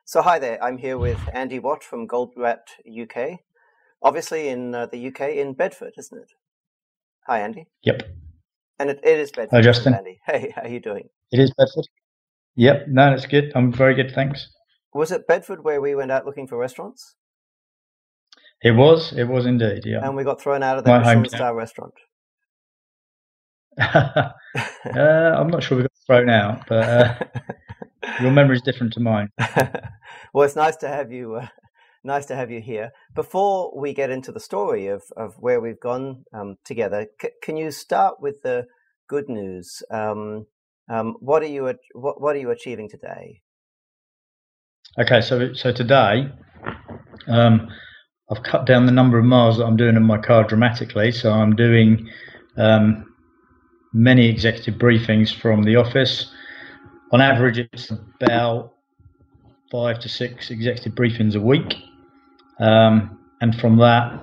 So hi there, I'm here with Andy Watt from Goldrat UK. Obviously in the UK, in Bedford, isn't it? Hi, Andy. Yep. And it is Hi, Bedford, isn't it, Justin. Andy? Hey, how are you doing? It is Bedford. Yep. No, that's good. I'm very good, thanks. Was it Bedford where we went out looking for restaurants? It was. It was indeed. Yeah. And we got thrown out of that My Michelin hometown. star restaurant? I'm not sure we got thrown out, but your memory's different to mine. Well, it's nice to have you. Nice to have you here. Before we get into the story of where we've gone together, can you start with the good news? What are you achieving today? Okay, so today, I've cut down the number of miles that I'm doing in my car dramatically. So I'm doing many executive briefings from the office. On average, it's about 5 to 6 executive briefings a week. And from that,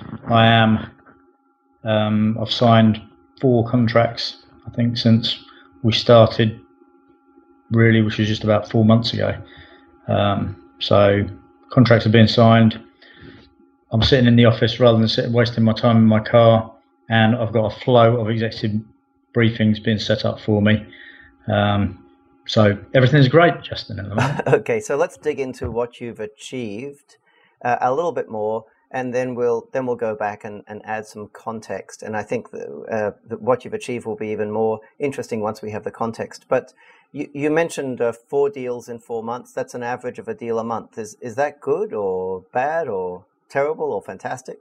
I've signed 4 contracts, I think, since we started, really, which was just about 4 months ago. So contracts are being signed. I'm sitting in the office rather than wasting my time in my car, and I've got a flow of executive briefings being set up for me. So everything's great, Justin, at the moment. Okay, so let's dig into what you've achieved a little bit more, and then we'll go back and add some context. And I think that what you've achieved will be even more interesting once we have the context. But you mentioned 4 deals in 4 months. That's an average of a deal a month. Is that good or bad or terrible or fantastic?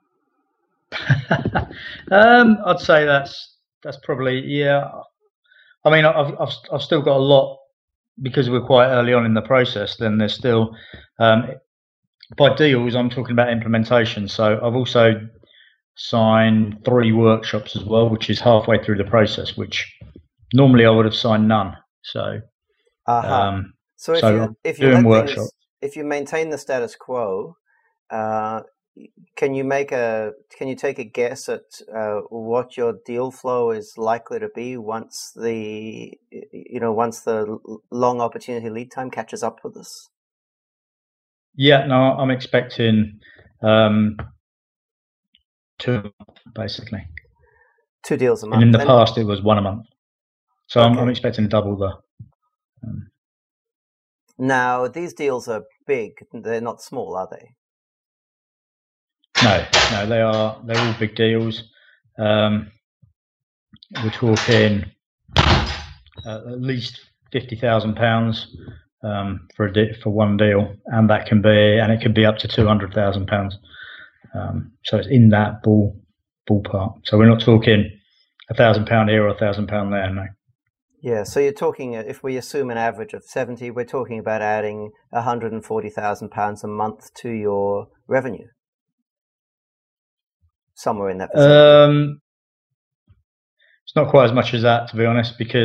I'd say that's probably, yeah. I mean, I've still got a lot, because we're quite early on in the process. Then there's still, by deals, I'm talking about implementation. So I've also signed 3 workshops as well, which is halfway through the process, which normally I would have signed none. So, So if you doing let workshops. if you maintain the status quo, can you take a guess at what your deal flow is likely to be once the long opportunity lead time catches up with us? Yeah, no, I'm expecting 2 basically. 2 deals a month. And in the past, it was 1 a month. So okay. I'm expecting double the. Now, these deals are big. They're not small, are they? No, they're all big deals. We're talking at least £50,000 for one deal, and it can be up to £200,000. So it's in that ballpark. So we're not talking £1,000 here or £1,000 there. No. Yeah, so you're talking, if we assume an average of 70, we're talking about adding £140,000 a month to your revenue. Somewhere in that vicinity. It's not quite as much as that, to be honest, because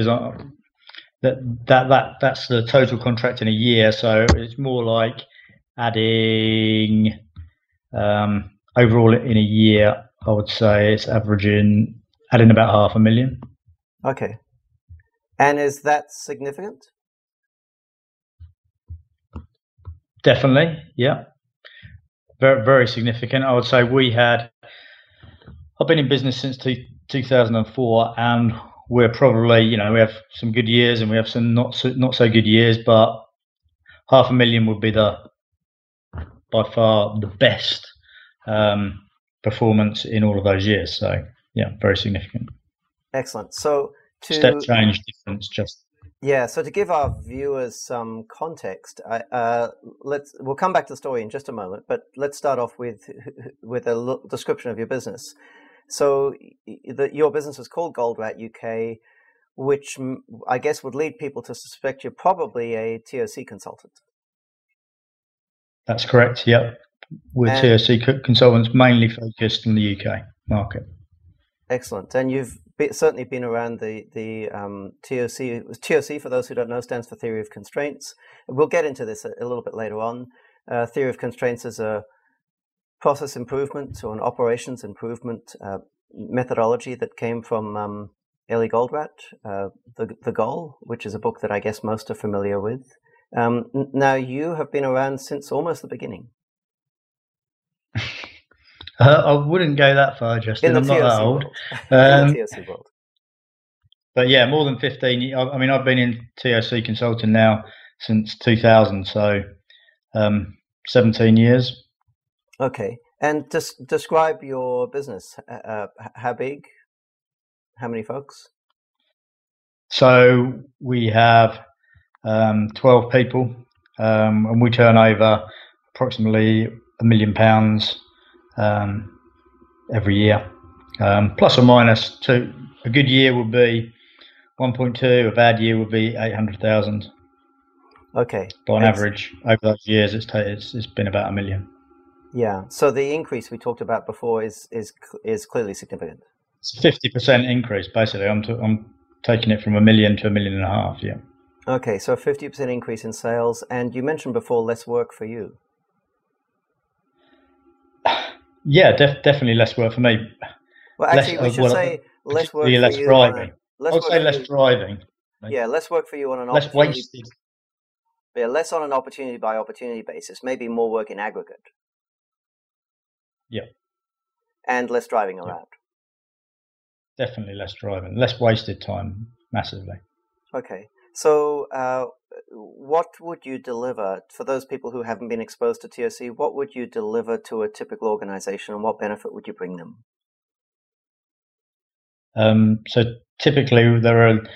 that's the total contract in a year. So it's more like adding overall in a year. I would say it's adding about $500,000. Okay, and is that significant? Definitely, yeah, very very significant. I would say I've been in business since 2004, and we're probably, we have some good years and we have some not so good years, but $500,000 would be by far the best performance in all of those years. So yeah, very significant. Excellent. So step change difference, just. Yeah, so to give our viewers some context, we'll come back to the story in just a moment, but let's start off with a description of your business. So your business is called Goldrat UK, which I guess would lead people to suspect you're probably a TOC consultant. That's correct, yep. We're TOC consultants mainly focused in the UK market. Excellent. And you've certainly been around the TOC. TOC, for those who don't know, stands for Theory of Constraints. We'll get into this a little bit later on. Theory of Constraints is a process improvement or an operations improvement methodology that came from Eli Goldratt, The Goal, which is a book that I guess most are familiar with. Now, you have been around since almost the beginning. I wouldn't go that far, Justin. I'm not that old. In the TOC world. But yeah, more than 15. I mean, I've been in TOC consulting now since 2000, so 17 years. Okay. And just describe your business. How big? How many folks? So we have 12 people, and we turn over approximately £1 million every year, plus or minus two. A good year would be 1.2. A bad year would be 800,000. Okay. But on average, over those years, it's been about $1 million. Yeah. So the increase we talked about before is clearly significant. It's a 50% increase, basically. I'm taking it from $1 million to $1.5 million. Yeah. Okay. So a 50% increase in sales, and you mentioned before less work for you. Yeah, definitely less work for me. Well, actually, we should say less work for you. Less driving. I would say less driving. Yeah, less work for you on an less opportunity. Wasted. Yeah, less on an opportunity by opportunity basis. Maybe more work in aggregate. Yeah. And less driving around. Definitely less driving. Less wasted time, massively. Okay. So what would you deliver, for those people who haven't been exposed to TOC, what would you deliver to a typical organization, and what benefit would you bring them? So typically there are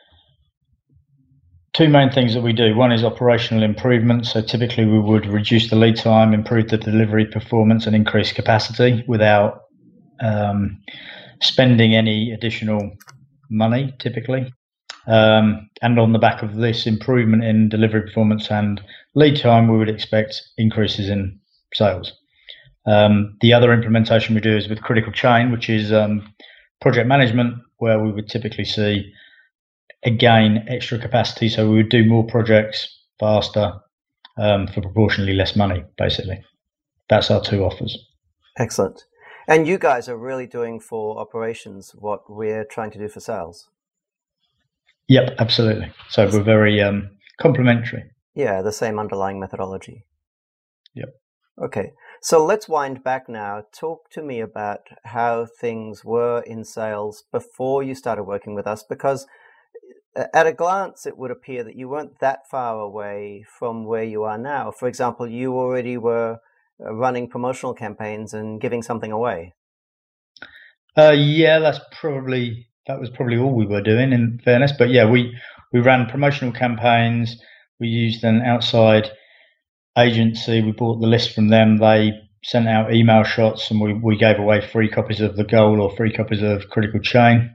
two main things that we do. One is operational improvement. So typically we would reduce the lead time, improve the delivery performance, and increase capacity without spending any additional money, typically. And on the back of this improvement in delivery performance and lead time, we would expect increases in sales. The other implementation we do is with critical chain, which is project management, where we would typically see, again, extra capacity. So we would do more projects faster for proportionally less money, basically. That's our two offers. Excellent. And you guys are really doing for operations what we're trying to do for sales. Yep, absolutely. So we're very complementary. Yeah, the same underlying methodology. Yep. Okay. So let's wind back now. Talk to me about how things were in sales before you started working with us, because at a glance, it would appear that you weren't that far away from where you are now. For example, you already were running promotional campaigns and giving something away. Yeah, that was probably all we were doing, in fairness. But yeah, we ran promotional campaigns. We used an outside agency. We bought the list from them. They sent out email shots, and we gave away free copies of The Goal or free copies of Critical Chain.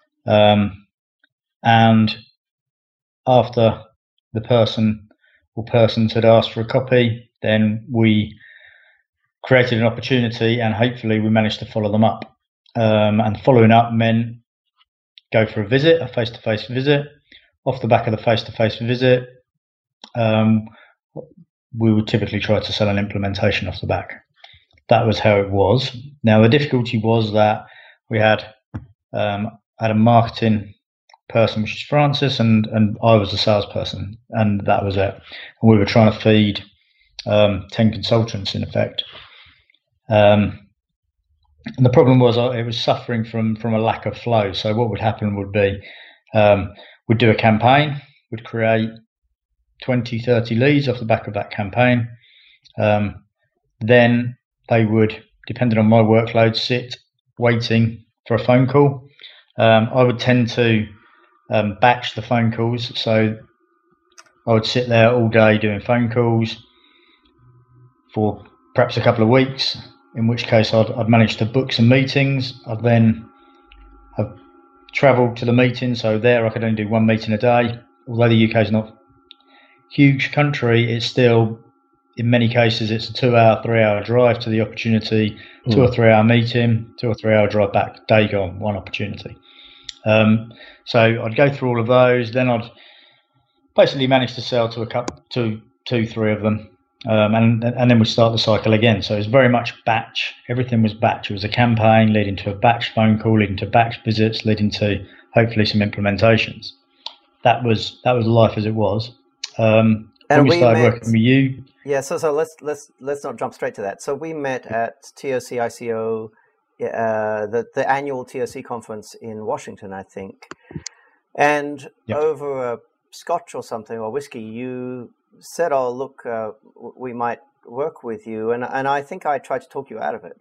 And after the person or persons had asked for a copy, then we created an opportunity, and hopefully we managed to follow them up. And following up meant go for a visit, a face-to-face visit. Off the back of the face-to-face visit, we would typically try to sell an implementation off the back. That was how it was. Now, the difficulty was that we had a marketing person, which is Francis, and I was a salesperson, and that was it. And we were trying to feed 10 consultants, in effect. And the problem was it was suffering from a lack of flow. So what would happen would be we'd do a campaign, we'd create 20, 30 leads off the back of that campaign. Then they would, depending on my workload, sit waiting for a phone call. I would tend to batch the phone calls. So I would sit there all day doing phone calls for perhaps a couple of weeks, in which case I'd managed to book some meetings. I'd then have travelled to the meeting. So there I could only do one meeting a day. Although the UK is not a huge country, it's still, in many cases, it's a 2-hour, 3-hour drive to the opportunity, 2 or 3 hour meeting, 2 or 3 hour drive back, day gone, one opportunity. So I'd go through all of those. Then I'd basically manage to sell to 2-3 of them. And then we'd start the cycle again. So it was very much batch. Everything was batch. It was a campaign leading to a batch phone call, leading to batch visits, leading to hopefully some implementations. That was life as it was. And when we started met, working with you. Yeah, so let's not jump straight to that. So we met at TOC ICO, the annual TOC conference in Washington, I think, and over a scotch or something or whiskey, you said, "Oh, look, we might work with you," and I think I tried to talk you out of it.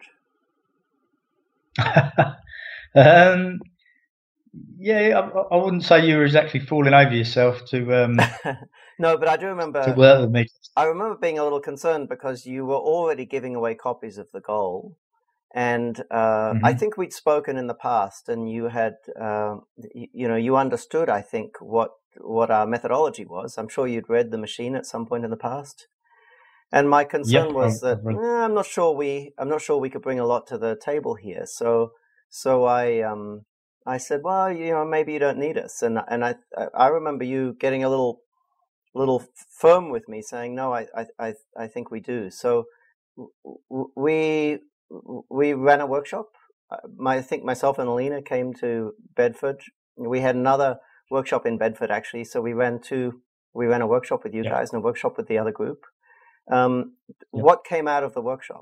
Yeah, I wouldn't say you were exactly falling over yourself to. No, but I do remember to work with me. I remember being a little concerned because you were already giving away copies of the goal, and I think we'd spoken in the past, and you had, you understood, I think, what our methodology was. I'm sure you'd read The Machine at some point in the past, and my concern was that I'm not sure we could bring a lot to the table here. So I said, well, maybe you don't need us, and I remember you getting a little firm with me, saying, no, I think we do. So we ran a workshop. I think myself and Alina came to Bedford. We had another workshop in Bedford, actually. So we ran a workshop with you guys and a workshop with the other group. What came out of the workshop?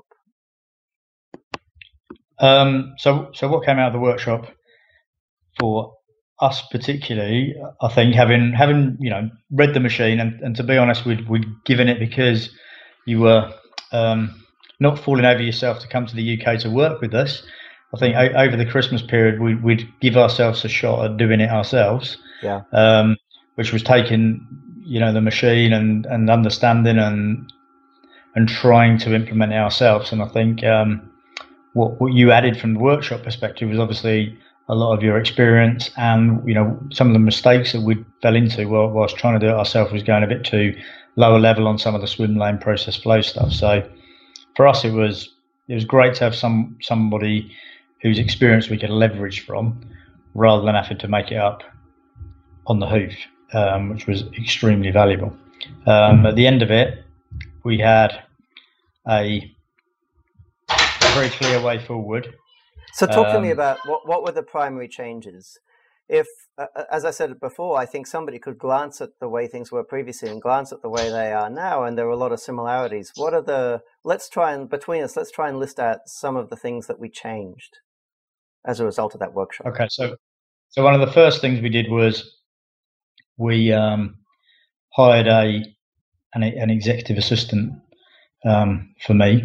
So what came out of the workshop for us particularly, I think, having read The Machine, and to be honest, we'd given it because you were not falling over yourself to come to the UK to work with us. I think over the Christmas period, we'd give ourselves a shot at doing it ourselves. Yeah. Which was taking, The Machine and understanding and trying to implement it ourselves. And I think what you added from the workshop perspective was obviously a lot of your experience, and some of the mistakes that we fell into whilst trying to do it ourselves was going a bit too lower level on some of the swim lane process flow stuff. So for us, it was great to have somebody whose experience we could leverage from, rather than having to make it up on the hoof, which was extremely valuable. At the end of it, we had a very clear way forward. So talk to me about what were the primary changes. If, as I said before, I think somebody could glance at the way things were previously and glance at the way they are now, and there are a lot of similarities. Let's try and list out some of the things that we changed as a result of that workshop. Okay, so one of the first things we did was we hired an executive assistant for me.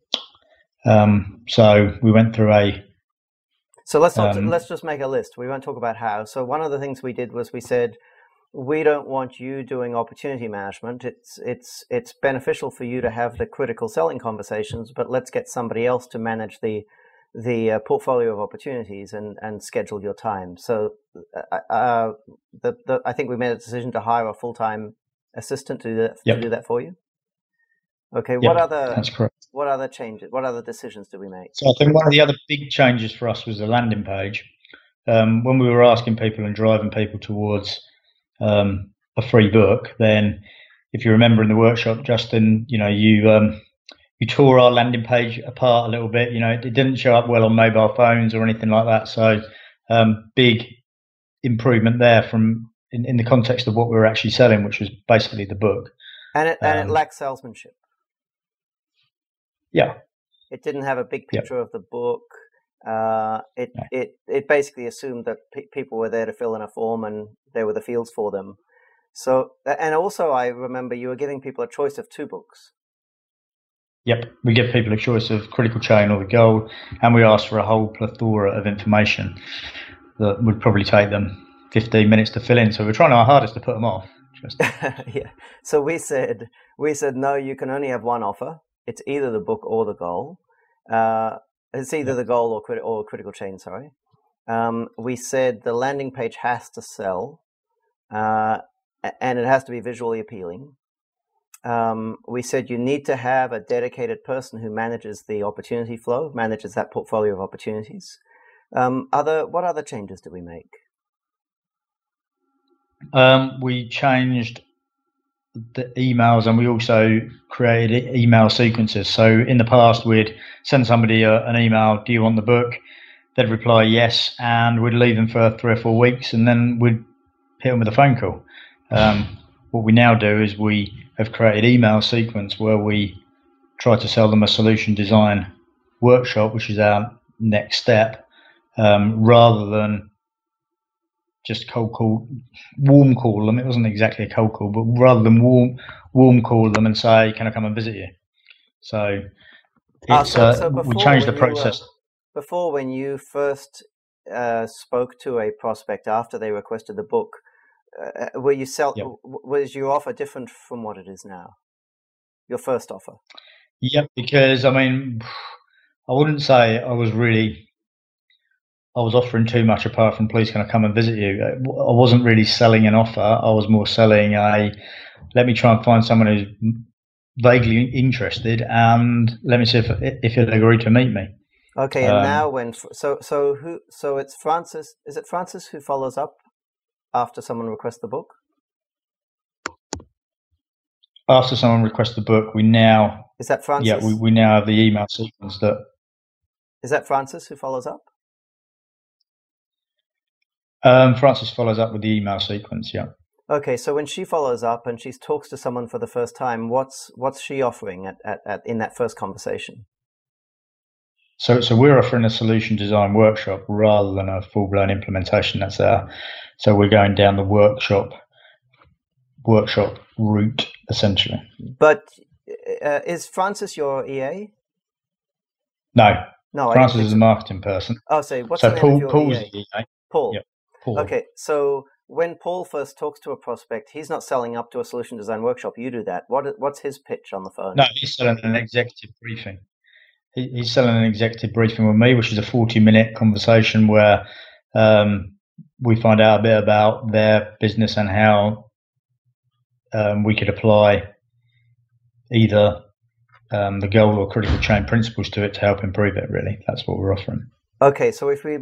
So we went through So let's just make a list. We won't talk about how. So one of the things we did was we said, we don't want you doing opportunity management. It's beneficial for you to have the critical selling conversations, but let's get somebody else to manage the portfolio of opportunities and schedule your time. So I think we made a decision to hire a full-time assistant to do that for you. Okay. That's correct. What other changes? What other decisions did we make? So I think one of the other big changes for us was the landing page. When we were asking people and driving people towards a free book, then if you remember in the workshop, Justin, you tore our landing page apart a little bit. It didn't show up well on mobile phones or anything like that. So big improvement there in the context of what we were actually selling, which was basically the book. And it lacked salesmanship. Yeah. It didn't have a big picture of the book. It basically assumed that people were there to fill in a form and there were the fields for them. So, and also I remember you were giving people a choice of 2 books. Yep. We give people a choice of Critical Chain or The Goal, and we ask for a whole plethora of information that would probably take them 15 minutes to fill in. So we're trying our hardest to put them off. Yeah. So we said, no, you can only have one offer. It's either the book or the goal. It's either the goal or Critical Chain, sorry. We said the landing page has to sell, and it has to be visually appealing. We said you need to have a dedicated person who manages the opportunity flow, manages that portfolio of opportunities. What other changes did we make? We changed the emails, and we also created email sequences. So in the past, we'd send somebody an email, do you want the book? They'd reply yes, and we'd leave them for 3 or 4 weeks, and then we'd hit them with a phone call. What we now do is we have created email sequence where we try to sell them a solution design workshop, which is our next step, rather than just warm call them. It wasn't exactly a cold call, but rather than warm call them and say, "Can I come and visit you?" So it's we changed the process. Before, when you first spoke to a prospect after they requested the book, was your offer different from what it is now? Your first offer? Yep, because I wouldn't say I was offering too much apart from "Please can I come and visit you." I wasn't really selling an offer. I was more selling let me try and find someone who's vaguely interested, and let me see if he'll agree to meet me. Okay, and now so it's Francis. Is it Francis who follows up after someone requests the book? After someone requests the book, we now... Is that Francis? Yeah, we now have the email sequence that... Is that Francis who follows up? Francis follows up with the email sequence, yeah. Okay, so when she follows up and she talks to someone for the first time, what's she offering at in that first conversation? So we're offering a solution design workshop rather than a full-blown implementation. So we're going down the workshop route, essentially. But is Francis your EA? No, Francis is a marketing person. Oh, so what's the name of your Paul's EA? EA. Paul. Yep, Paul. Okay, so when Paul first talks to a prospect, he's not selling up to a solution design workshop. You do that. What's his pitch on the phone? No, he's selling an executive briefing. He's selling an executive briefing with me, which is a 40-minute conversation where we find out a bit about their business and how we could apply either the goal or critical chain principles to it to help improve it. Really, that's what we're offering. Okay, so if we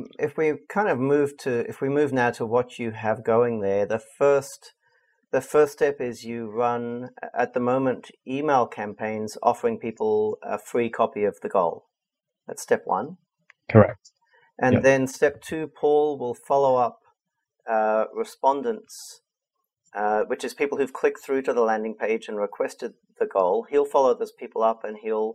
move now to what you have going there, the first step is you run at the moment email campaigns offering people a free copy of the goal. That's step one. Correct. And then step two, Paul will follow up respondents, which is people who've clicked through to the landing page and requested the goal. He'll follow those people up and he'll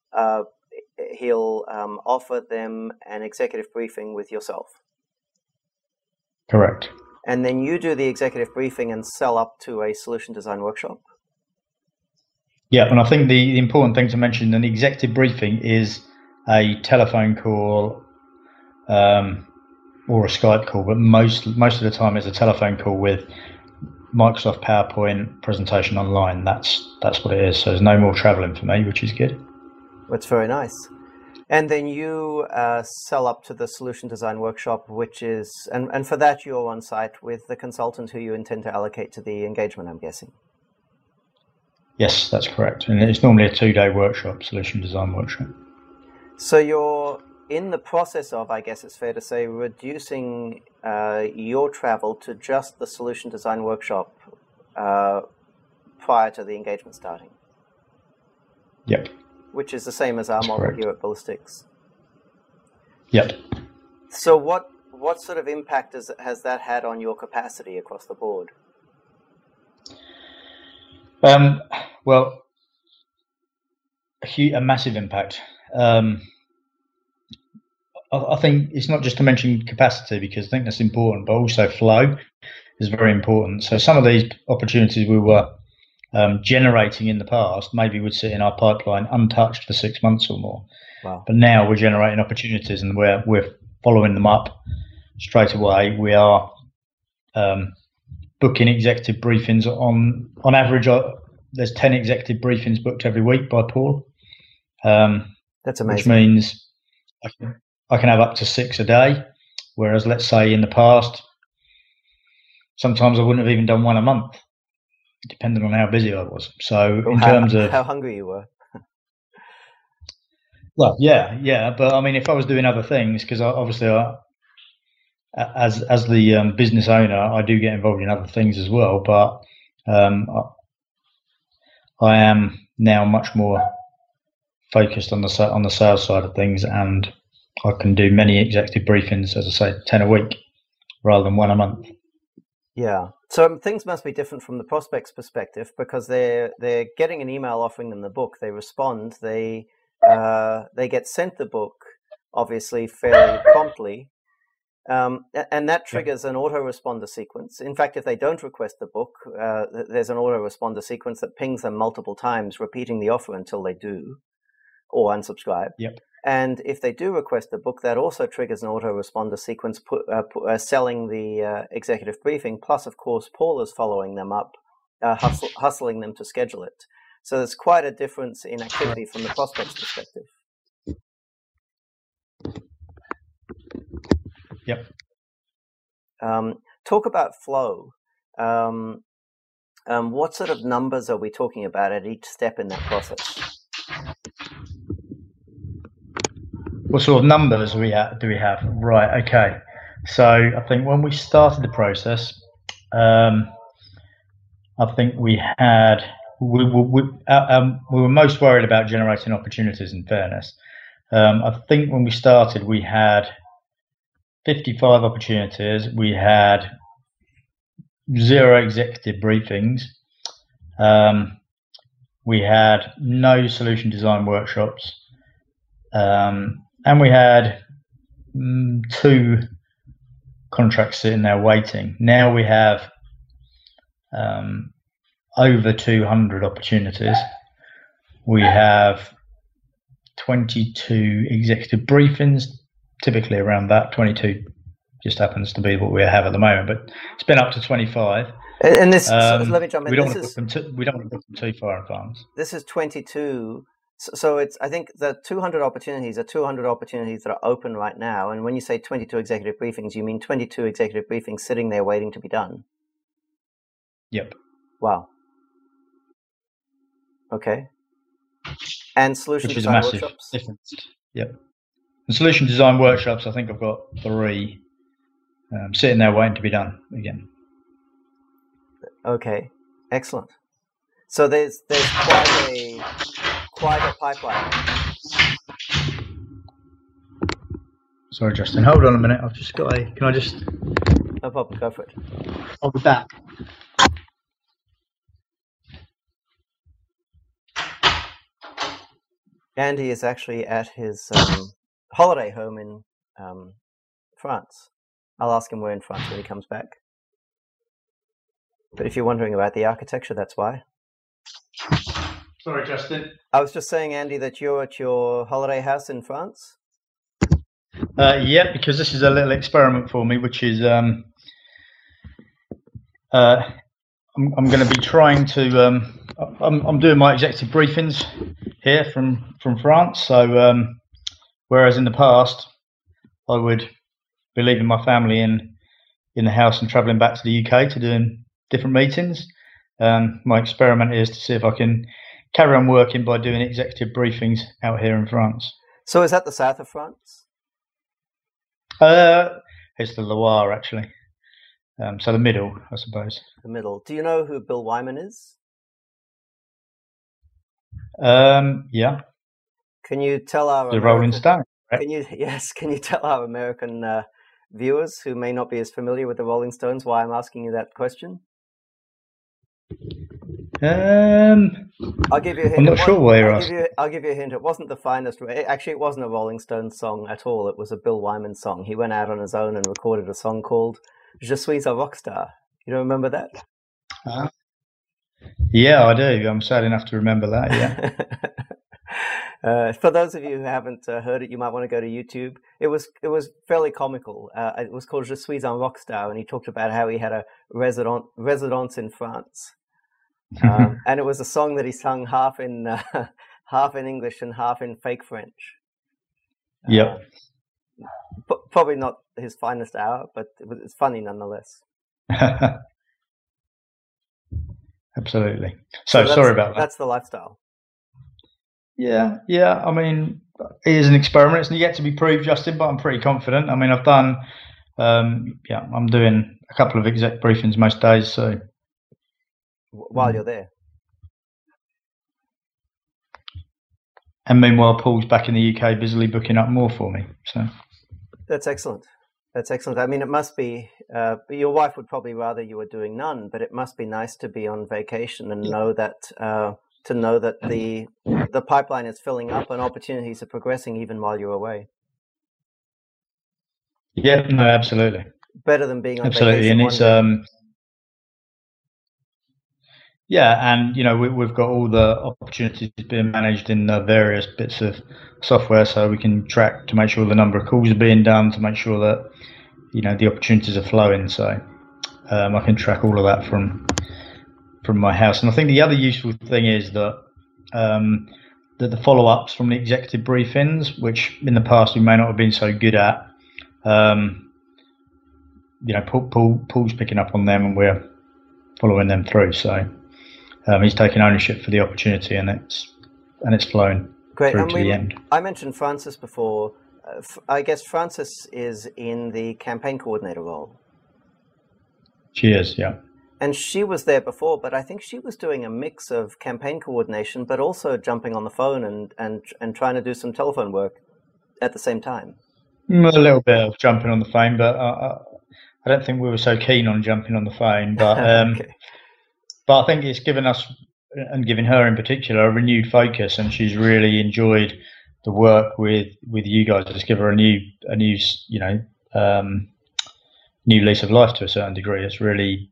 offer them an executive briefing with yourself. Correct. And then you do the executive briefing and sell up to a solution design workshop? Yeah, and I think the important thing to mention, an executive briefing is a telephone call or a Skype call, but most of the time it's a telephone call with Microsoft PowerPoint presentation online. That's what it is. So there's no more traveling for me, which is good. That's very nice. And then you sell up to the solution design workshop, which is, and for that you're on site with the consultant who you intend to allocate to the engagement, I'm guessing. Yes, that's correct. And it's normally a 2-day workshop, solution design workshop. So you're in the process of, I guess it's fair to say, reducing your travel to just the solution design workshop prior to the engagement starting. Yep. Which is the same as our model here at Ballistics. Yep. So what sort of impact has that had on your capacity across the board? Well, a massive impact. I think it's not just to mention capacity, because I think that's important, but also flow is very important. So some of these opportunities we were generating in the past maybe would sit in our pipeline untouched for 6 months or more. Wow. But now we're generating opportunities and we're following them up straight away. We are booking executive briefings on average. There's 10 executive briefings booked every week by Paul. That's amazing. Which means I can have up to 6 a day, whereas let's say in the past, sometimes I wouldn't have even done one a month, depending on how busy I was. So in terms of how hungry you were. Well, yeah, but I mean, if I was doing other things, because obviously, as the business owner, I do get involved in other things as well. But I am now much more focused on the sales side of things, and I can do many executive briefings, as I say, 10 a week rather than one a month. Yeah. So things must be different from the prospect's perspective because they're getting an email offering them the book. They respond. They get sent the book, obviously fairly promptly, and that triggers an autoresponder sequence. In fact, if they don't request the book, there's an autoresponder sequence that pings them multiple times, repeating the offer until they do, or unsubscribe. Yep. And if they do request the book, that also triggers an autoresponder sequence selling the executive briefing. Plus, of course, Paul is following them up, hustling them to schedule it. So there's quite a difference in activity from the prospect's perspective. Yep. Talk about flow. What sort of numbers are we talking about at each step in that process? What sort of numbers do we have? Right. Okay. So I think when we started the process, I think we were most worried about generating opportunities. In fairness, I think when we started, we had 55 opportunities. We had 0 executive briefings. We had no solution design workshops. And we had 2 contracts sitting there waiting. Now we have over 200 opportunities. We have 22 executive briefings, typically around that. 22 just happens to be what we have at the moment, but it's been up to 25. And this, let me jump in. We don't want to put them too far in advance. This is 22. So it's, I think the 200 opportunities are 200 opportunities that are open right now. And when you say 22 executive briefings, you mean 22 executive briefings sitting there waiting to be done? Yep. Wow. Okay. And solution Which is design a massive workshops? difference. Yep. And solution design workshops, I think I've got 3 sitting there waiting to be done again. Okay. Excellent. So there's quite a pipeline. Sorry, Justin. Hold on a minute. I've just got can I just... No problem. Go for it. I'll be back. Andy is actually at his holiday home in France. I'll ask him where in France when he comes back. But if you're wondering about the architecture, that's why. Sorry, Justin. I was just saying, Andy, that you're at your holiday house in France? Yeah, because this is a little experiment for me, which is I'm going to be trying to I'm doing my executive briefings here from France. So whereas in the past I would be leaving my family in the house and travelling back to the UK to doing different meetings, my experiment is to see if I can carry on working by doing executive briefings out here in France. So is that the south of France? It's the Loire, actually. So the middle, I suppose. The middle. Do you know who Bill Wyman is? Yeah. Can you tell our the Rolling Stone? Right? Can you tell our American viewers who may not be as familiar with the Rolling Stones why I'm asking you that question? I'll give you a hint. I'm not sure why you're asking. I'll give you a hint. It wasn't the finest. Actually, it wasn't a Rolling Stones song at all. It was a Bill Wyman song. He went out on his own and recorded a song called "Je suis un rockstar." You don't remember that? Yeah, I do. I'm sad enough to remember that. Yeah. For those of you who haven't heard it, you might want to go to YouTube. It was fairly comical. It was called "Je suis un rockstar," and he talked about how he had a residence in France. And it was a song that he sung half in English and half in fake French. Yep. Probably not his finest hour, but it's funny nonetheless. Absolutely. So sorry about that. That's the lifestyle. Yeah. I mean, it is an experiment. It's yet to be proved, Justin, but I'm pretty confident. I mean, I've done, I'm doing a couple of exec briefings most days, so. While you're there. And meanwhile, Paul's back in the UK busily booking up more for me. So that's excellent. That's excellent. I mean, it must be, your wife would probably rather you were doing none, but it must be nice to be on vacation and know that, the pipeline is filling up and opportunities are progressing even while you're away. Yeah, no, absolutely. Better than being on absolutely. vacation. And it's, yeah, and we've got all the opportunities being managed in the various bits of software, so we can track to make sure the number of calls are being done, to make sure that the opportunities are flowing. So I can track all of that from my house. And I think the other useful thing is that that the follow-ups from the executive briefings, which in the past we may not have been so good at, Paul's picking up on them, and we're following them through. So. He's taken ownership for the opportunity, and it's flown through to the end. I mentioned Frances before. I guess Frances is in the campaign coordinator role. She is, yeah. And she was there before, but I think she was doing a mix of campaign coordination, but also jumping on the phone and trying to do some telephone work at the same time. A little bit of jumping on the phone, but I don't think we were so keen on jumping on the phone. But okay. But I think it's given us, and given her in particular, a renewed focus, and she's really enjoyed the work with you guys. It's given her a new lease of life to a certain degree. It's really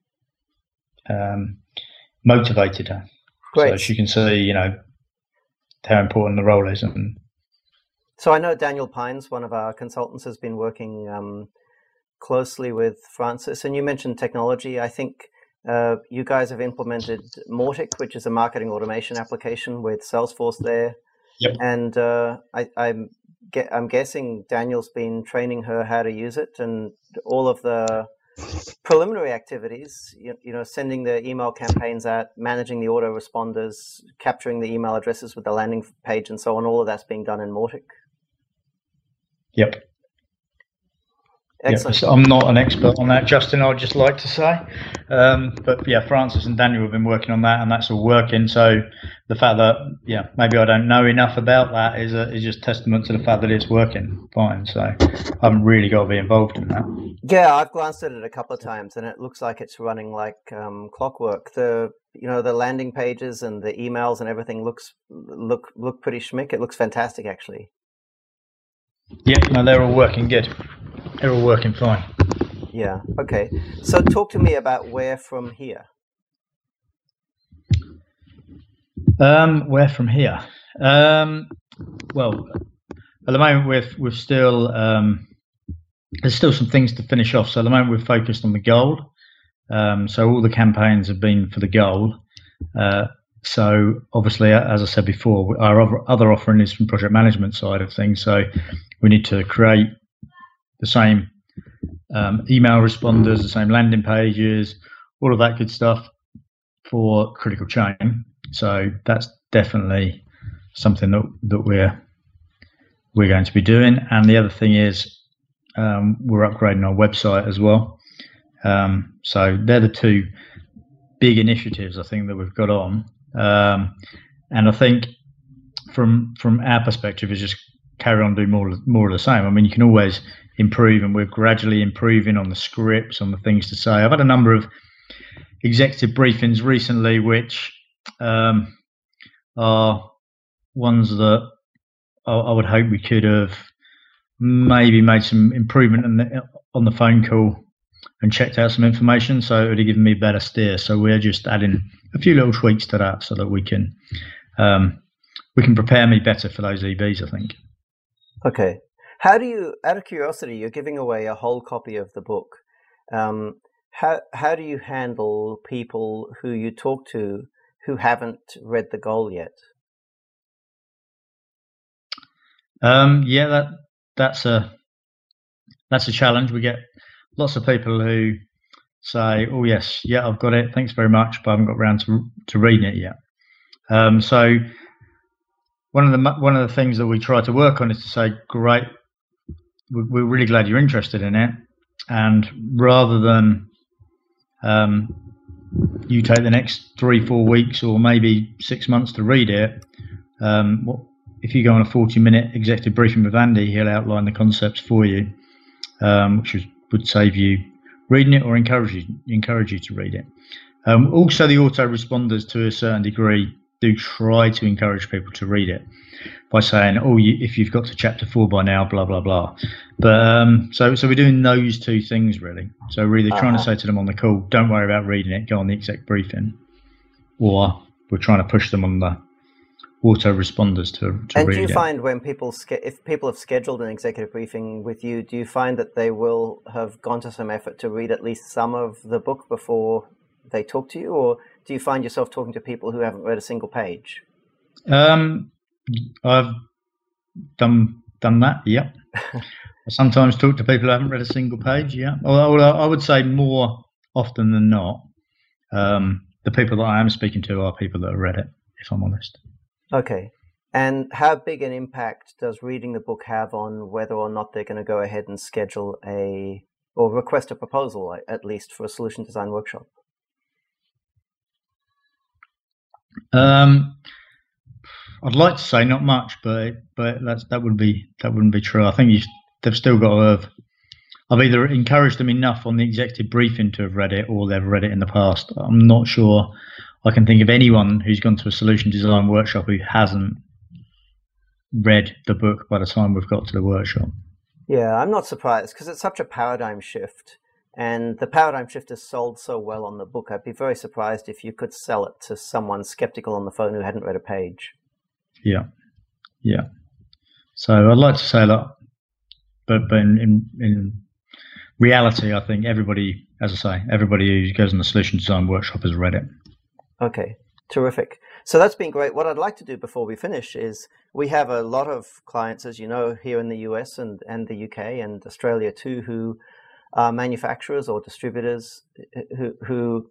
motivated her. Great. So she can see, how important the role is. And so I know Daniel Pines, one of our consultants, has been working closely with Frances, and you mentioned technology. I think. You guys have implemented Mautic, which is a marketing automation application with Salesforce there. Yep. And I'm guessing Daniel's been training her how to use it, and all of the preliminary activities, sending the email campaigns out, managing the autoresponders, capturing the email addresses with the landing page and so on, all of that's being done in Mautic. Yep. Excellent. Yeah, I'm not an expert on that, Justin, I'd just like to say. But yeah, Frances and Daniel have been working on that, and that's all working. So the fact that, maybe I don't know enough about that is just testament to the fact that it's working fine. So I haven't really got to be involved in that. Yeah, I've glanced at it a couple of times, and it looks like it's running like clockwork. The landing pages and the emails and everything look pretty schmick. It looks fantastic, actually. Yeah, no, they're all working good. They're all working fine. Yeah, okay. So talk to me about where from here. Where from here? Well, at the moment we're still there's still some things to finish off. So at the moment we're focused on the gold. So all the campaigns have been for the gold. So obviously, as I said before, our other offering is from project management side of things. So we need to create the same email responders, the same landing pages, all of that good stuff for critical chain. So that's definitely something that we're going to be doing. And the other thing is we're upgrading our website as well. So they're the two big initiatives I think that we've got on. And I think from our perspective is just carry on doing more of the same. I mean, you can always improve, and we're gradually improving on the scripts, on the things to say. I've had a number of executive briefings recently, which are ones that I would hope we could have maybe made some improvement on the phone call and checked out some information, so it would have given me a better steer. So we're just adding a few little tweaks to that so that we can prepare me better for those EBs, I think. Okay. How do you, out of curiosity, you're giving away a whole copy of the book. How do you handle people who you talk to who haven't read the goal yet? That's a challenge. We get lots of people who say, "Oh yes, yeah, I've got it. Thanks very much, but I haven't got around to reading it yet." So one of the things that we try to work on is to say, "Great, we're really glad you're interested in it," and rather than you take the next 3-4 weeks or maybe 6 months to read it, if you go on a 40-minute executive briefing with Andy, he'll outline the concepts for you, which was would save you reading it or encourage you to read it. Also, the autoresponders, to a certain degree, do try to encourage people to read it by saying, if you've got to chapter 4 by now, blah, blah, blah. But so we're doing those two things, really. So really trying to say to them on the call, don't worry about reading it, go on the exec briefing. Or we're trying to push them on the autoresponders to read it. And do you find when if people have scheduled an executive briefing with you, do you find that they will have gone to some effort to read at least some of the book before they talk to you? Or do you find yourself talking to people who haven't read a single page? I've done that, yeah. I sometimes talk to people who haven't read a single page, yeah. Although I would say more often than not, the people that I am speaking to are people that have read it, if I'm honest. Okay. And how big an impact does reading the book have on whether or not they're going to go ahead and schedule or request a proposal, at least for a solution design workshop? I'd like to say not much, but that wouldn't be true. I think they've still got to have. I've either encouraged them enough on the executive briefing to have read it, or they've read it in the past. I'm not sure I can think of anyone who's gone to a solution design workshop who hasn't read the book by the time we've got to the workshop. Yeah, I'm not surprised because it's such a paradigm shift. And the paradigm shift is sold so well on the book. I'd be very surprised if you could sell it to someone skeptical on the phone who hadn't read a page. Yeah. So I'd like to say that, but in reality, I think everybody, as I say, everybody who goes on the solution design workshop has read it. Okay, terrific. So that's been great. What I'd like to do before we finish is we have a lot of clients, as you know, here in the US and the UK and Australia too, who are manufacturers or distributors who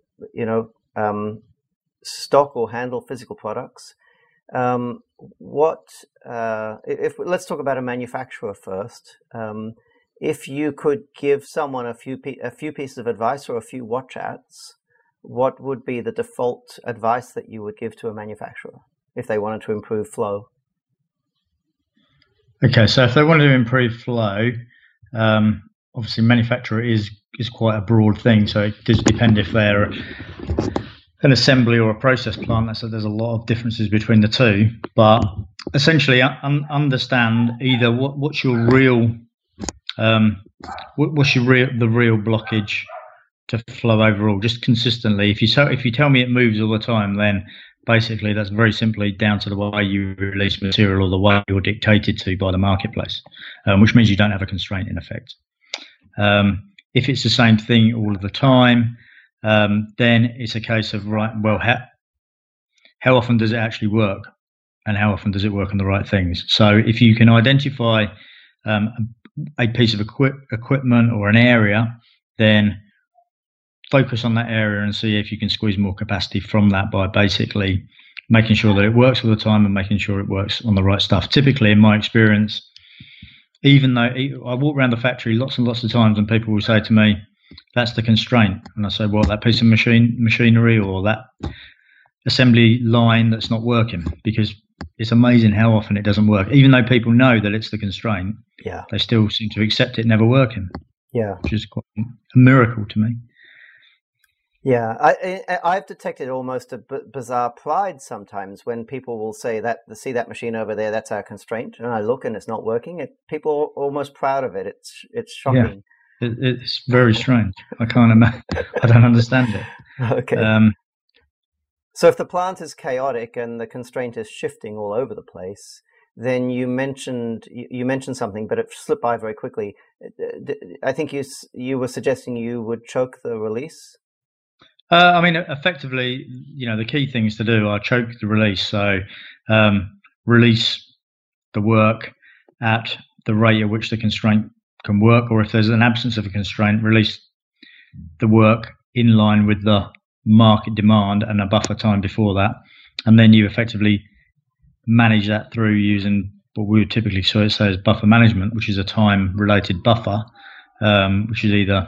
stock or handle physical products. Let's talk about a manufacturer first. If you could give someone a few pieces of advice or a few watch outs, what would be the default advice that you would give to a manufacturer if they wanted to improve flow? Okay, so if they wanted to improve flow, obviously manufacturer is quite a broad thing, so it does depend if they're an assembly or a process plant. So there's a lot of differences between the two, but essentially understand either what's your real the real blockage to flow overall, just consistently. If you tell me it moves all the time, then basically that's very simply down to the way you release material or the way you're dictated to by the marketplace, which means you don't have a constraint in effect. If it's the same thing all of the time, then it's a case of, right, well, how often does it actually work, and how often does it work on the right things? So if you can identify a piece of equipment or an area, then focus on that area and see if you can squeeze more capacity from that by basically making sure that it works all the time and making sure it works on the right stuff. Typically, in my experience, even though I walk around the factory lots and lots of times and people will say to me, that's the constraint. And I say, well, that piece of machinery or that assembly line that's not working, because it's amazing how often it doesn't work. Even though people know that it's the constraint, they still seem to accept it never working. Yeah, which is quite a miracle to me. Yeah, I've detected almost a bizarre pride sometimes when people will say that, see that machine over there, that's our constraint, and I look and it's not working. People are almost proud of it. It's shocking. Yeah, it's very strange. I can't imagine. I don't understand it. Okay. So if the plant is chaotic and the constraint is shifting all over the place, then you mentioned something, but it slipped by very quickly. I think you were suggesting you would choke the release. I mean, effectively, the key things to do are choke the release. So release the work at the rate at which the constraint can work, or if there's an absence of a constraint, release the work in line with the market demand and a buffer time before that. And then you effectively manage that through using what we would typically say as buffer management, which is a time-related buffer, which is either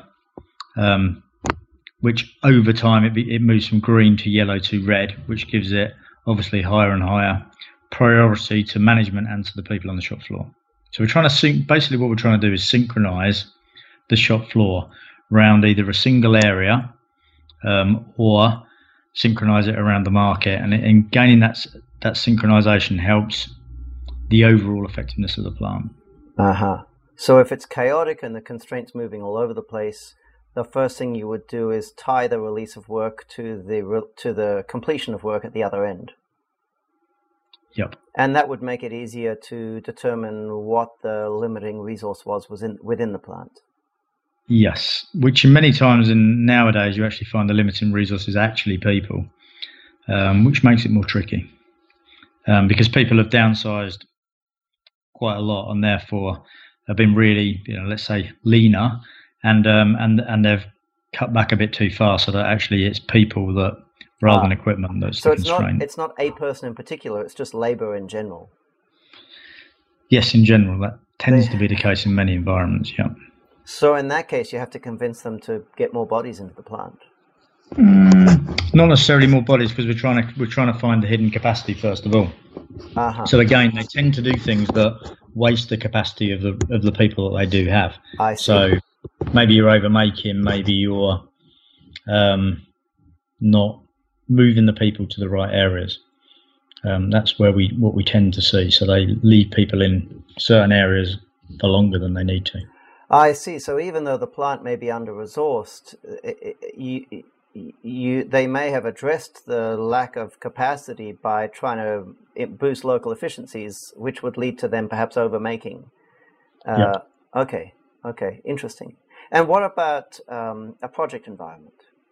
which over time it moves from green to yellow to red, which gives it obviously higher and higher priority to management and to the people on the shop floor. So we're trying to basically what we're trying to do is synchronize the shop floor around either a single area or synchronize it around the market, and gaining that synchronization helps the overall effectiveness of the plant. So if it's chaotic and the constraints moving all over the place, the first thing you would do is tie the release of work to the completion of work at the other end. Yep. And that would make it easier to determine what the limiting resource was within the plant. Yes, which many times nowadays you actually find the limiting resource is actually people, which makes it more tricky because people have downsized quite a lot and therefore have been really, let's say, leaner, and they've cut back a bit too far, so that actually it's people that rather than equipment that's so the constraint. It's not a person in particular; it's just labour in general. Yes, in general, that tends to be the case in many environments. Yeah. So in that case, you have to convince them to get more bodies into the plant. Not necessarily more bodies, because we're trying to find the hidden capacity first of all. So again, they tend to do things that waste the capacity of the people that they do have. I see. So maybe you're overmaking, maybe you're not moving the people to the right areas. That's what we tend to see. So they leave people in certain areas for longer than they need to. I see. So even though the plant may be under-resourced, they may have addressed the lack of capacity by trying to boost local efficiencies, which would lead to them perhaps overmaking. Yep. Okay, interesting. And what about a project environment?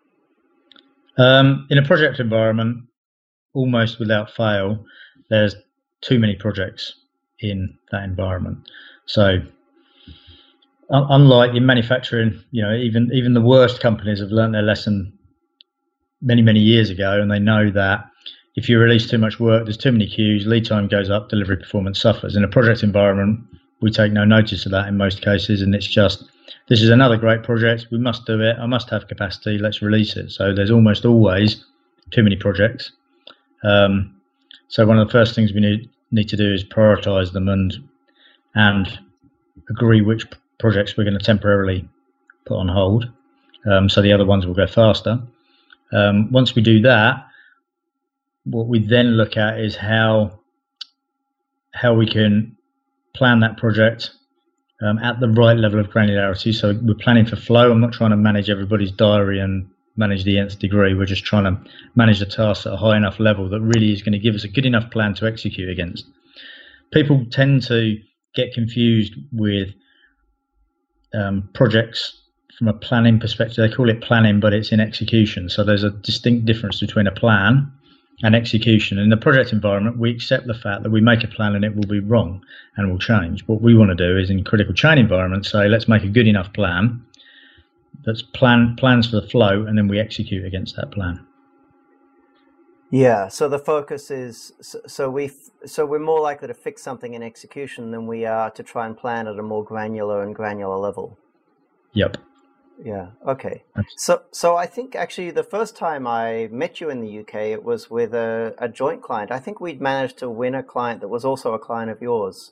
In a project environment, almost without fail, there's too many projects in that environment. So unlike in manufacturing, even the worst companies have learned their lesson many years ago, and they know that if you release too much work, there's too many queues, lead time goes up, delivery performance suffers. In a project environment, we take no notice of that in most cases, and it's just, this is another great project, we must do it, I must have capacity, let's release it. So there's almost always too many projects. So one of the first things we need to do is prioritize them and agree which projects we're going to temporarily put on hold, so the other ones will go faster. Once we do that, what we then look at is how we can plan that project at the right level of granularity. So we're planning for flow. I'm not trying to manage everybody's diary and manage the nth degree. We're just trying to manage the tasks at a high enough level that really is going to give us a good enough plan to execute against. People tend to get confused with projects from a planning perspective. They call it planning, but it's in execution. So there's a distinct difference between a plan and execution. In the project environment, we accept the fact that we make a plan and it will be wrong and will change. What we want to do is in critical chain environments say, let's make a good enough plan that's plans for the flow, and then we execute against that plan. Yeah, so the focus is so we're more likely to fix something in execution than we are to try and plan at a more granular level. Yep. Yeah. Okay. So I think actually the first time I met you in the UK, it was with a joint client. I think we'd managed to win a client that was also a client of yours,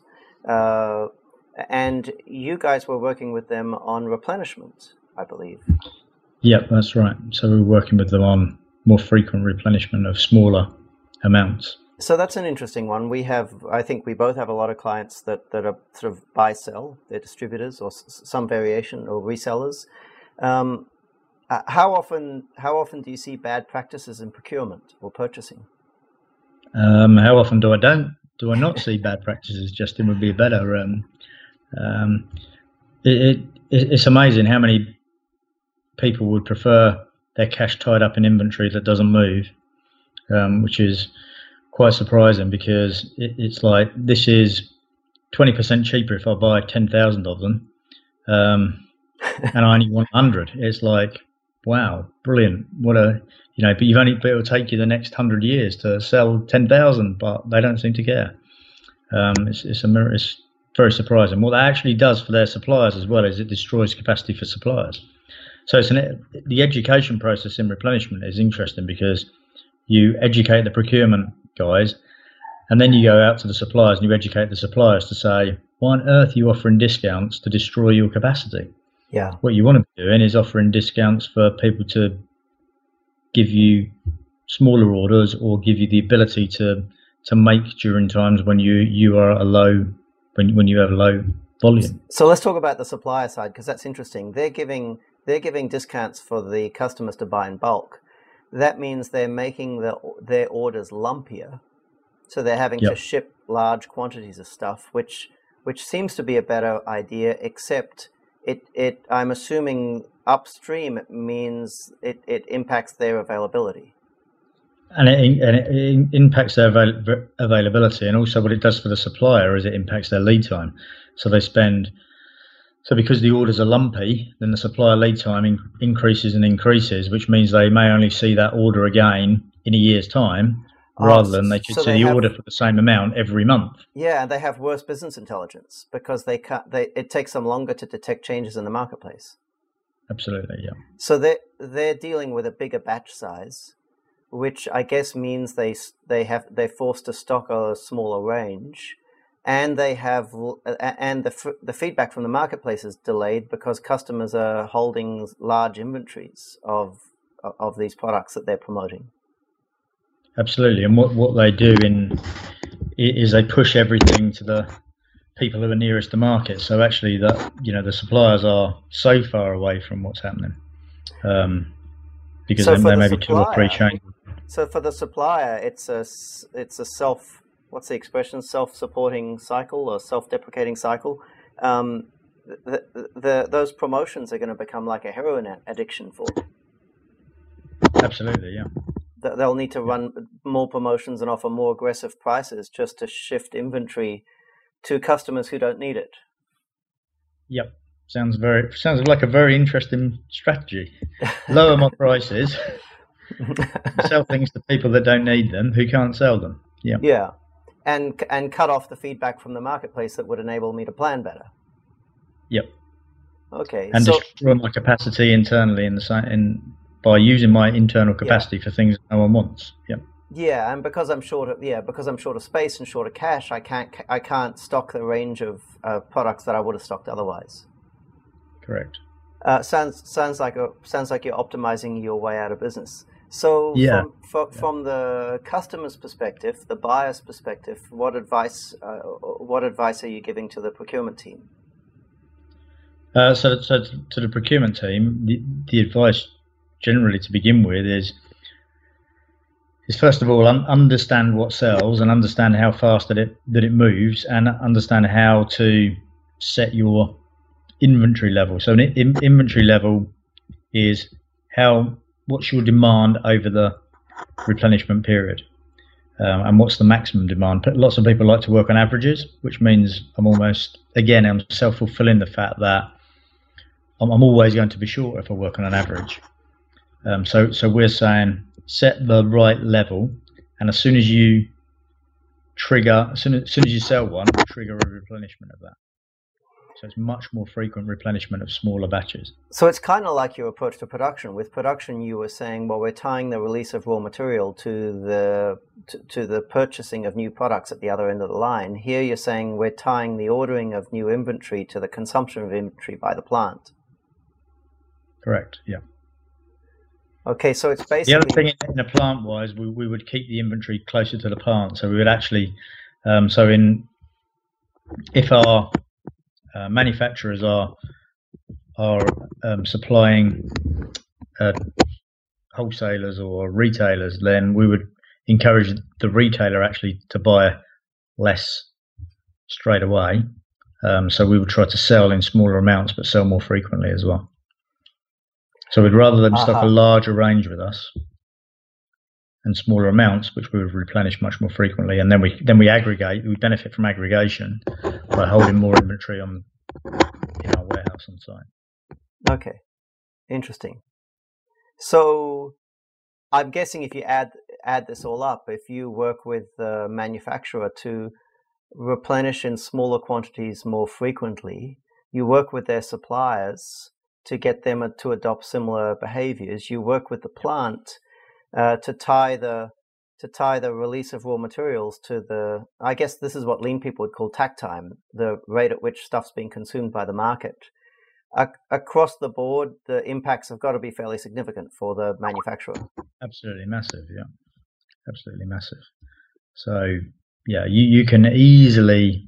and you guys were working with them on replenishment, I believe. Yep, that's right. So we're working with them on more frequent replenishment of smaller amounts. So that's an interesting one. I think we both have a lot of clients that are sort of buy-sell, they're distributors or some variation or resellers. How often do you see bad practices in procurement or purchasing? How often do I not see bad practices? Justin would be better. It's amazing how many people would prefer their cash tied up in inventory that doesn't move, which is quite surprising, because it's like, this is 20% cheaper if I buy 10,000 of them, and I only want 100. It's like, wow, brilliant. But it'll take you the next 100 years to sell 10,000, but they don't seem to care. It's very surprising. What that actually does for their suppliers as well is it destroys capacity for suppliers. So the education process in replenishment is interesting, because you educate the procurement guys, and then you go out to the suppliers and you educate the suppliers to say, why on earth are you offering discounts to destroy your capacity? Yeah. What you want to be doing is offering discounts for people to give you smaller orders or give you the ability to make during times when you are a low when you have low volume. So let's talk about the supplier side, because that's interesting. They're giving discounts for the customers to buy in bulk. That means they're making their orders lumpier, so they're having to ship large quantities of stuff, which seems to be a better idea. Except it I'm assuming upstream it means it impacts their availability. And it impacts their availability, and also what it does for the supplier is it impacts their lead time. So because the orders are lumpy, then the supplier lead time increases and increases, which means they may only see that order again in a year's time, rather than they could see the order for the same amount every month. Yeah, and they have worse business intelligence because it takes them longer to detect changes in the marketplace. Absolutely, yeah. So they're dealing with a bigger batch size, which I guess means they're forced to stock a smaller range, and the feedback from the marketplace is delayed because customers are holding large inventories of these products that they're promoting. Absolutely, and what they do is they push everything to the people who are nearest the market. So actually, the suppliers are so far away from what's happening, because there may be 2 or 3 changes. So for the supplier, it's a what's the expression? Self-supporting cycle or self-deprecating cycle. Those promotions are going to become like a heroin addiction for them. Absolutely, yeah. They'll need to run more promotions and offer more aggressive prices just to shift inventory to customers who don't need it. Yep. Sounds like a very interesting strategy. Lower my prices, sell things to people that don't need them, who can't sell them. Yeah. Yeah. And cut off the feedback from the marketplace that would enable me to plan better. Yep. Okay. And destroy my capacity internally by using my internal capacity for things that no one wants. Yep. Yeah, and because I'm short of space and short of cash, I can't stock the range of products that I would have stocked otherwise. Correct. Sounds like you're optimizing your way out of business. So from the customer's perspective, the buyer's perspective, what advice are you giving to the procurement team? So to the procurement team, the advice generally to begin with is first of all understand what sells and understand how fast that it moves, and understand how to set your inventory level. So an inventory level is what's your demand over the replenishment period, and what's the maximum demand. But lots of people like to work on averages, which means I'm self-fulfilling the fact that I'm always going to be short if I work on an average. So we're saying set the right level, and as soon as you sell one, trigger a replenishment of that. So it's much more frequent replenishment of smaller batches. So it's kind of like your approach to production. With production, you were saying, well, we're tying the release of raw material to the purchasing of new products at the other end of the line. Here you're saying we're tying the ordering of new inventory to the consumption of inventory by the plant. Correct, yeah. Okay, so it's basically... The other thing in a plant-wise, we would keep the inventory closer to the plant. So we would actually... if our manufacturers are supplying wholesalers or retailers, then we would encourage the retailer actually to buy less straight away. So we would try to sell in smaller amounts but sell more frequently as well. So we'd rather them stock a larger range with us and smaller amounts, which we would replenish much more frequently, and then we aggregate. We benefit from aggregation by holding more inventory in our warehouse on site. Okay, interesting. So I'm guessing if you add this all up, if you work with the manufacturer to replenish in smaller quantities more frequently, you work with their suppliers to get them to adopt similar behaviors. You work with the plant to tie the release of raw materials to the, I guess this is what lean people would call takt time, the rate at which stuff's being consumed by the market. across the board, the impacts have got to be fairly significant for the manufacturer. Absolutely massive, yeah. Absolutely massive. So, yeah, you can easily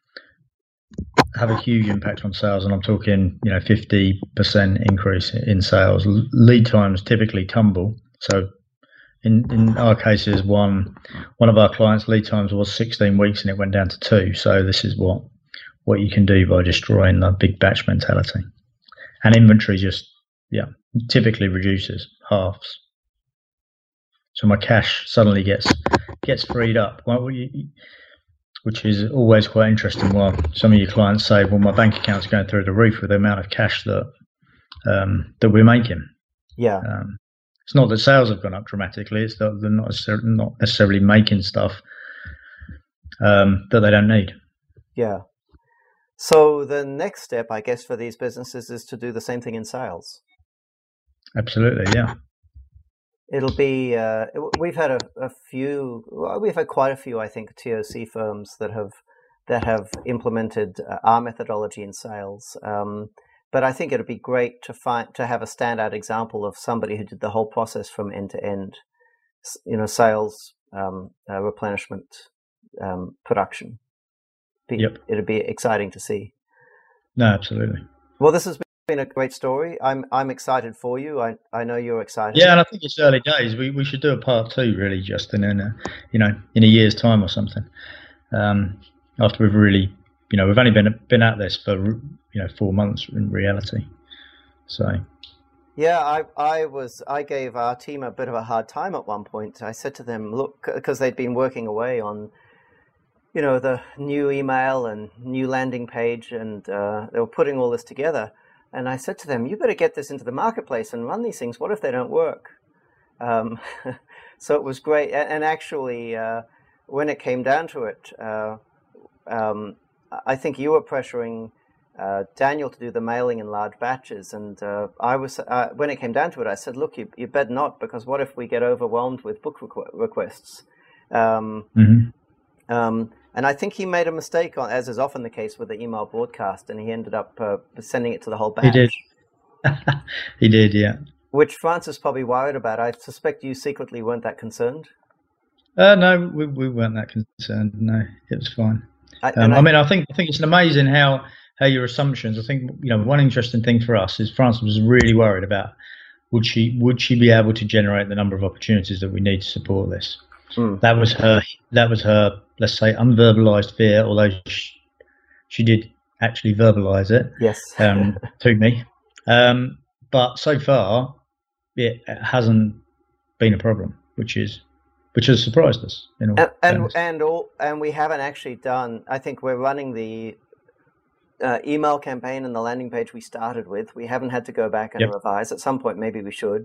have a huge impact on sales, and I'm talking, 50% increase in sales. Lead times typically tumble. So, in our cases, one of our clients' lead times was 16 weeks, and it went down to 2. So, this is what you can do by destroying the big batch mentality. And inventory just, typically reduces, halves. So my cash suddenly gets freed up, which is always quite interesting. While some of your clients say, well, my bank account's going through the roof with the amount of cash that we're making. Yeah. It's not that sales have gone up dramatically. It's that they're not necessarily making stuff that they don't need. Yeah. So the next step, I guess, for these businesses is to do the same thing in sales. Absolutely, yeah. It'll be. We've had we've had quite a few, I think, TOC firms that have implemented our methodology in sales. But I think it'd be great to have a standout example of somebody who did the whole process from end to end. Sales, replenishment, production. Yep. It'd be exciting to see. No, absolutely. Well, this has been a great story. I'm excited for you. I know you're excited. Yeah, and I think it's early days. We should do a part 2, really, Justin, in a year's time or something. After we've really, we've only been at this for 4 months in reality. So. Yeah, I gave our team a bit of a hard time at one point. I said to them, look, because they'd been working away on the new email and new landing page, and they were putting all this together. And I said to them, you better get this into the marketplace and run these things. What if they don't work? So it was great. And actually, when it came down to it, I think you were pressuring Daniel to do the mailing in large batches. And I was, when it came down to it, I said, look, you better not, because what if we get overwhelmed with book requests? And I think he made a mistake, as is often the case with the email broadcast, and he ended up sending it to the whole batch. He did. He did, yeah. Which Francis probably worried about. I suspect you secretly weren't that concerned. No, we weren't that concerned. No, it was fine. I think it's amazing how your assumptions. I think one interesting thing for us is Francis was really worried about would she be able to generate the number of opportunities that we need to support this. That was her, let's say, unverbalized fear, although she did actually verbalize it. Yes. To me. But so far, it hasn't been a problem, which has surprised us. And we haven't actually done. I think we're running the email campaign and the landing page we started with. We haven't had to go back and revise. At some point, maybe we should.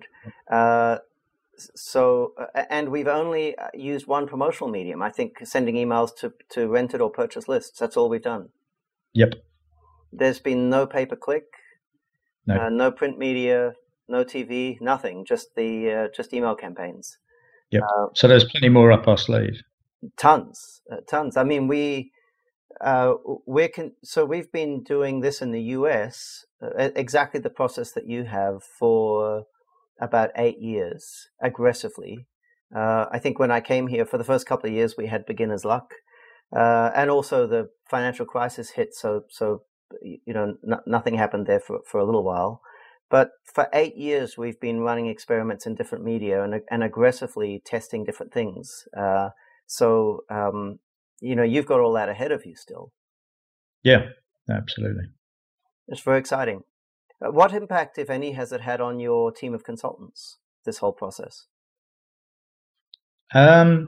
So, and we've only used one promotional medium. I think sending emails to rented or purchase lists. That's all we've done. Yep. There's been no pay-per-click, no print media, no TV, nothing. Just email campaigns. Yep. So there's plenty more up our sleeve. Tons. I mean, we've been doing this in the US, exactly the process that you have for about 8 years, aggressively. I think when I came here for the first couple of years, we had beginner's luck, and also the financial crisis hit. So nothing happened there for a little while. But for 8 years, we've been running experiments in different media and aggressively testing different things. You've got all that ahead of you still. Yeah, absolutely. It's very exciting. What impact, if any, has it had on your team of consultants, this whole process? I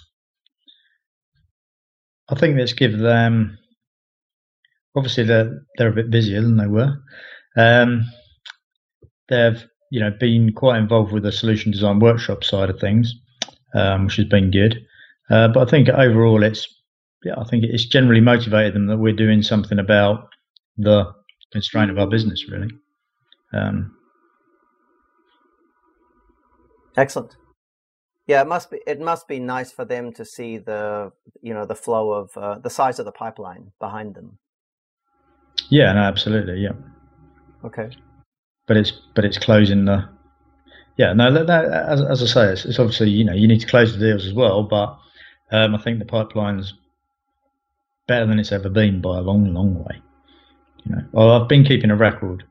think let's give them, obviously they're a bit busier than they were. They've been quite involved with the solution design workshop side of things, which has been good. But I think overall I think it's generally motivated them that we're doing something about the constraint of our business, really. Excellent. Yeah, it must be nice for them to see the flow of the size of the pipeline behind them. Yeah, no, absolutely. Yeah. Okay. But it's closing the. Yeah, no. As I say, it's obviously you need to close the deals as well. But I think the pipeline's better than it's ever been by a long, long way. I've been keeping a record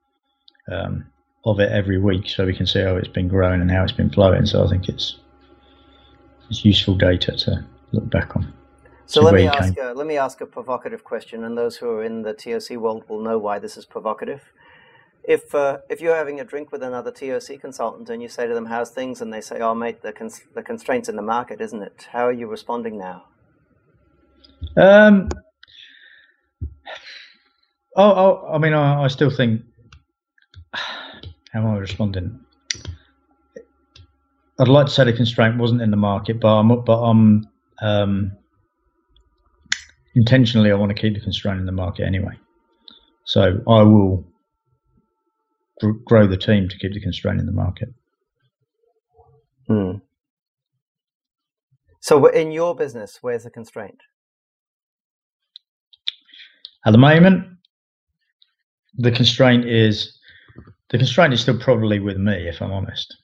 of it every week, so we can see how it's been growing and how it's been flowing. So I think it's useful data to look back on. So let me ask a provocative question, and those who are in the TOC world will know why this is provocative. If you're having a drink with another TOC consultant and you say to them, "How's things?" and they say, "Oh, mate, the constraints in the market, isn't it?" How are you responding now? I still think. How am I responding? I'd like to say the constraint wasn't in the market, but I'm intentionally I want to keep the constraint in the market anyway. So I will grow the team to keep the constraint in the market. So in your business, where's the constraint? At the moment, the constraint is still probably with me, if I'm honest.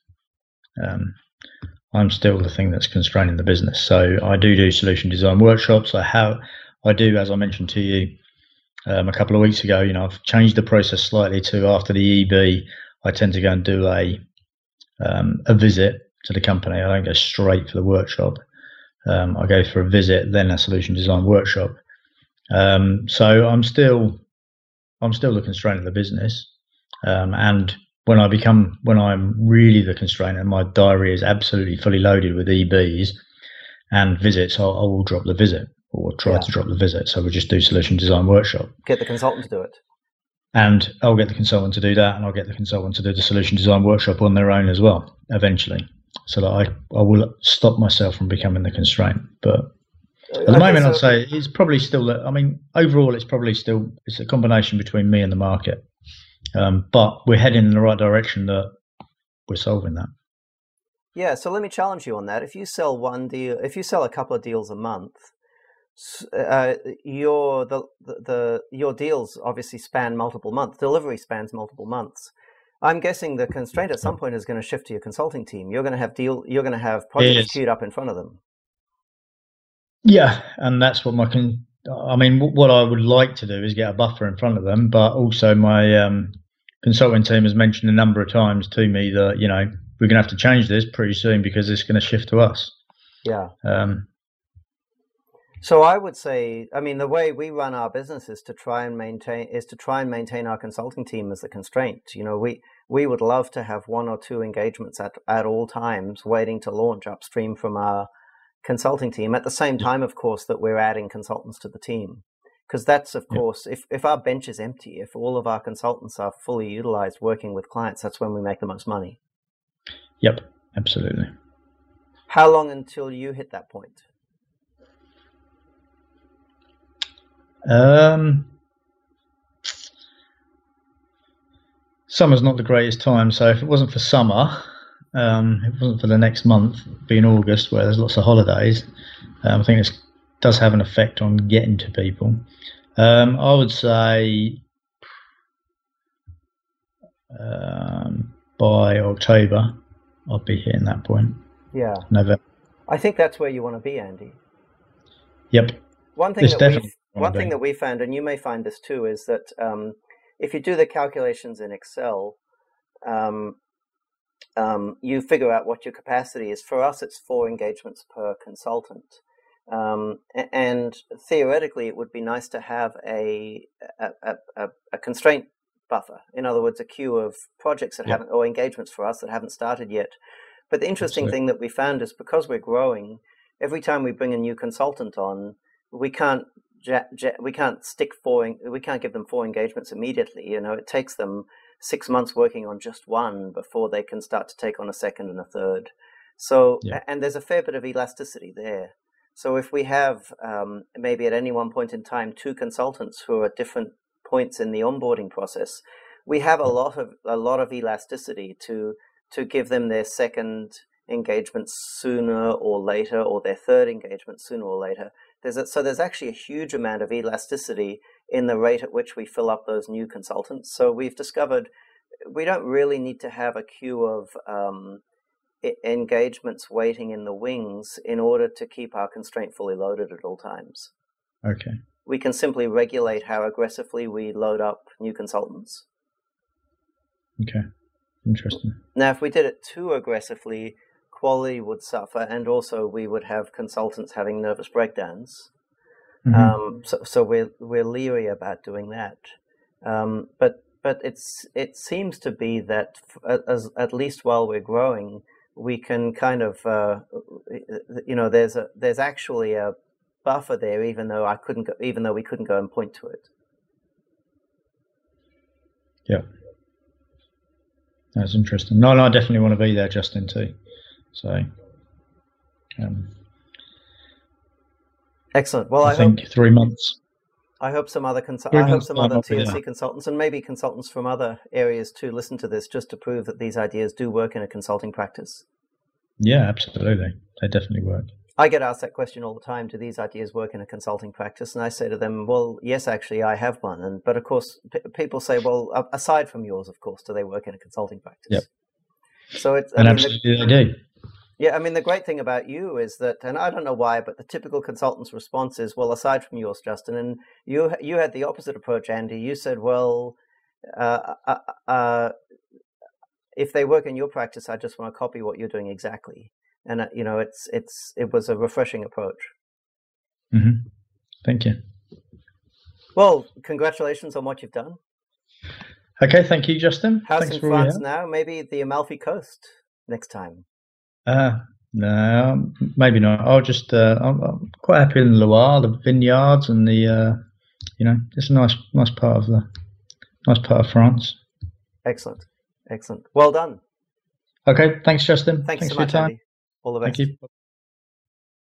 I'm still the thing that's constraining the business. So I do solution design workshops. I do, as I mentioned to you a couple of weeks ago, I've changed the process slightly to after the EB, I tend to go and do a visit to the company. I don't go straight for the workshop. I go for a visit, then a solution design workshop. So I'm still the constraint of the business. And when I'm really the constraint and my diary is absolutely fully loaded with EBs and visits, I will drop the visit or try to drop the visit. So we'll just do solution design workshop. Get the consultant to do it. And I'll get the consultant to do that, and I'll get the consultant to do the solution design workshop on their own as well, eventually, so that I will stop myself from becoming the constraint. But at the moment, I'd say it's probably still. Overall, it's a combination between me and the market. But we're heading in the right direction that we're solving that. Yeah. So let me challenge you on that. If you sell one deal, if you sell a couple of deals a month, your deals obviously span multiple months. Delivery spans multiple months. I'm guessing the constraint at some point is going to shift to your consulting team. You're going to have projects queued up in front of them. Yeah, and that's what what I would like to do is get a buffer in front of them, but also my consulting team has mentioned a number of times to me that we're going to have to change this pretty soon because it's going to shift to us. Yeah. So I would say, the way we run our business is to try and maintain our consulting team as the constraint. We would love to have one or two engagements at all times waiting to launch upstream from our consulting team at the same time, of course, that we're adding consultants to the team. Because that's, of course, if our bench is empty, if all of our consultants are fully utilized working with clients, that's when we make the most money. Yep, absolutely. How long until you hit that point? Summer's not the greatest time, so if it wasn't for summer, if it wasn't for the next month, being August, where there's lots of holidays, I think it does have an effect on getting to people. I would say by October, I'll be hitting that point. Yeah. November. I think that's where you want to be, Andy. Yep. One thing that we found, and you may find this too, is that if you do the calculations in Excel, you figure out what your capacity is. For us, it's 4 engagements per consultant. And theoretically, it would be nice to have a constraint buffer. In other words, a queue of projects that haven't, or engagements for us that haven't started yet. But the interesting thing that we found is because we're growing, every time we bring a new consultant on, we can't give them 4 engagements immediately. It takes them 6 months working on just one before they can start to take on a second and a third. So, and there's a fair bit of elasticity there. So if we have maybe at any one point in time 2 consultants who are at different points in the onboarding process, we have a lot of elasticity to give them their second engagement sooner or later, or their third engagement sooner or later. There's actually a huge amount of elasticity in the rate at which we fill up those new consultants. So we've discovered we don't really need to have a queue of engagements waiting in the wings in order to keep our constraint fully loaded at all times. Okay. We can simply regulate how aggressively we load up new consultants. Okay. Interesting. Now, if we did it too aggressively, quality would suffer, and also we would have consultants having nervous breakdowns. Mm-hmm. So we're leery about doing that. But it seems to be that at least while we're growing, we can kind of there's actually a buffer there, even though we couldn't go and point to it. Yeah, that's interesting. No, I definitely want to be there, Justin, too. So, excellent. Well, I think 3 months. I hope some other TNC consultants and maybe consultants from other areas too listen to this, just to prove that these ideas do work in a consulting practice. Yeah, absolutely. They definitely work. I get asked that question all the time: do these ideas work in a consulting practice? And I say to them, well, yes, actually, I have one. But of course, people say, well, aside from yours, of course, do they work in a consulting practice? Yep. So it's absolutely they do. Yeah, I mean, the great thing about you is that, and I don't know why, but the typical consultant's response is, well, aside from yours, Justin, and you had the opposite approach, Andy. You said, well, if they work in your practice, I just want to copy what you're doing exactly. And it was a refreshing approach. Mm-hmm. Thank you. Well, congratulations on what you've done. Okay, thank you, Justin. House Thanks in France now, maybe the Amalfi Coast next time. No, maybe not. I'm quite happy in Loire, the vineyards, and it's a nice part of France. Excellent. Well done. Okay, thanks, Justin. Thanks so for much, your time. Andy. All the best. Thank you.